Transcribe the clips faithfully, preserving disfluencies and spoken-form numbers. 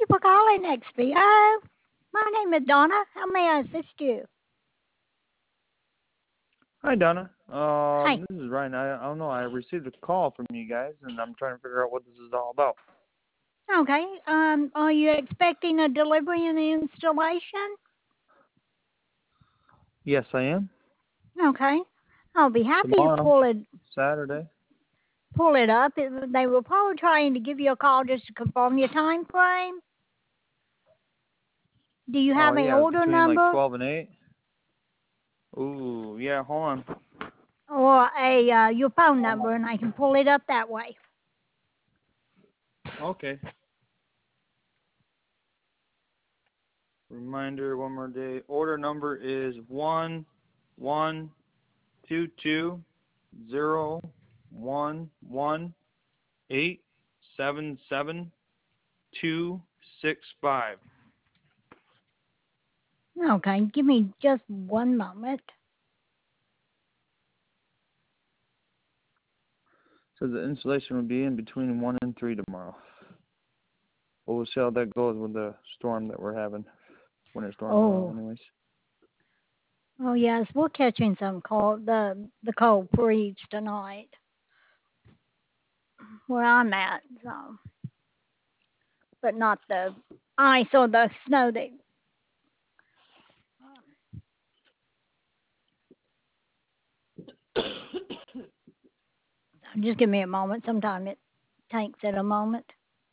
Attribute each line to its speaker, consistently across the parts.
Speaker 1: you for calling X P O. My name is Donna. How may I assist you?
Speaker 2: Hi, Donna.
Speaker 1: Hi.
Speaker 2: Um, this is Ryan. I, I don't know. I received a call from you guys, and I'm trying to figure out what this is all about.
Speaker 1: Okay. Um, are you expecting a delivery and installation?
Speaker 2: Yes, I am.
Speaker 1: Okay. I'll be happy to
Speaker 2: Tomorrow,
Speaker 1: pull it
Speaker 2: Saturday.
Speaker 1: pull it up. It, they were probably trying to give you a call just to confirm your time frame. Do you
Speaker 2: Oh,
Speaker 1: have an
Speaker 2: yeah,
Speaker 1: order
Speaker 2: between like
Speaker 1: number
Speaker 2: twelve and eight. Ooh, yeah, hold on.
Speaker 1: or a uh, your phone number, and I can pull it up that way?
Speaker 2: Okay. Reminder one more day. Order number is one one two two zero one one eight seven seven two six five.
Speaker 1: Okay. Give me just one moment.
Speaker 2: So the installation will be in between one and three tomorrow. Well, we'll see how that goes with the storm that we're having. Winter storm tomorrow,
Speaker 1: Oh.
Speaker 2: anyways.
Speaker 1: Oh yes, we're catching some cold the the cold freeze tonight where I'm at, so but not the ice or the snow that just give me a moment. Sometimes it takes it a moment.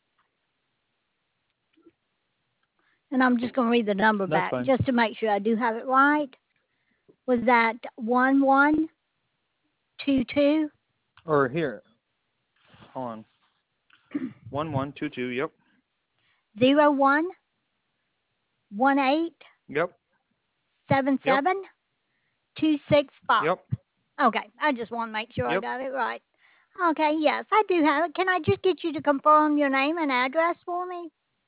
Speaker 1: And I'm just gonna read the number
Speaker 2: That's
Speaker 1: back
Speaker 2: fine.
Speaker 1: just to make sure I do have it right. Was that one one two two?
Speaker 2: Or here. Hold on. One one two two. Yep.
Speaker 1: Zero one one eight
Speaker 2: Yep.
Speaker 1: seven
Speaker 2: Yep.
Speaker 1: seven two six five.
Speaker 2: Yep.
Speaker 1: Okay, I just want to make sure I
Speaker 2: Yep.
Speaker 1: got it right. Okay, yes, I do have it. Can I just get you to confirm your name and address for me?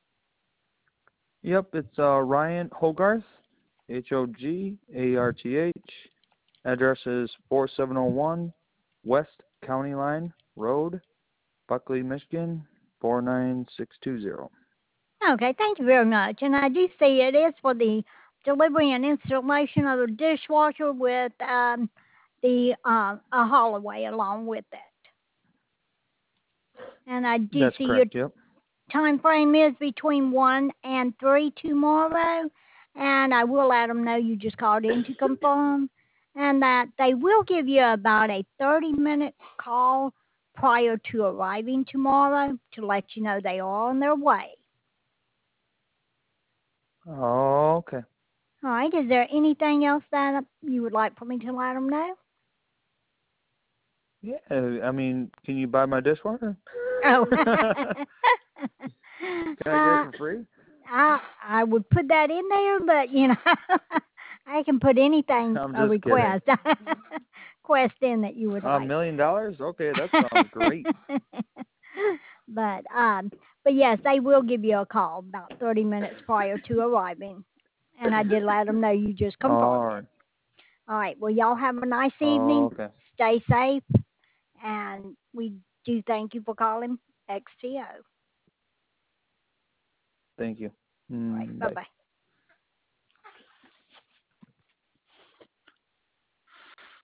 Speaker 2: Yep. It's uh Ryan Hogarth, H O G A R T H. Address is four seven zero one West County Line Road, Buckley, Michigan four nine six two zero.
Speaker 1: Okay, thank you very much. And I do see it is for the delivery and installation of the dishwasher with um, the uh, a Holloway along with it. And I do
Speaker 2: That's
Speaker 1: see your
Speaker 2: correct. Yep.
Speaker 1: time frame is between one and three tomorrow. And I will let them know you just called in to confirm, and that they will give you about a thirty minute call prior to arriving tomorrow to let you know they are on their way.
Speaker 2: Oh, okay.
Speaker 1: All right. Is there anything else that you would like for me to let them know?
Speaker 2: Yeah. I mean, can you buy my dishwasher?
Speaker 1: Oh.
Speaker 2: Can I get it
Speaker 1: uh,
Speaker 2: for free?
Speaker 1: I I would put that in there, but you know, I can put anything
Speaker 2: I'm
Speaker 1: a
Speaker 2: just kidding.
Speaker 1: request request in that you would
Speaker 2: A
Speaker 1: like.
Speaker 2: million dollars? Okay, that sounds great.
Speaker 1: but um, but yes, they will give you a call about thirty minutes prior to arriving, and I did let them know you just
Speaker 2: All
Speaker 1: confirmed it.
Speaker 2: right.
Speaker 1: All right. Well, y'all have a nice
Speaker 2: Oh,
Speaker 1: evening.
Speaker 2: okay.
Speaker 1: Stay safe, and we do thank you for calling X T O.
Speaker 2: Thank you.
Speaker 1: All right.
Speaker 2: Mm,
Speaker 1: Bye
Speaker 2: bye.
Speaker 1: bye.